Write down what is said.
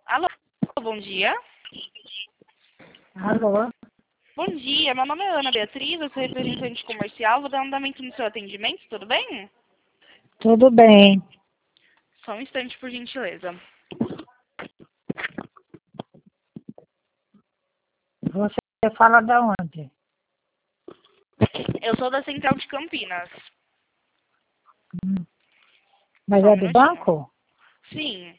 Alô, bom dia. Alô? Bom dia, meu nome é Ana Beatriz, eu sou representante comercial, vou dar andamento no seu atendimento, tudo bem? Tudo bem. Só um instante, por gentileza. Você fala de onde? Eu sou da Central de Campinas. Mas Só um é do minutinho. banco? Sim.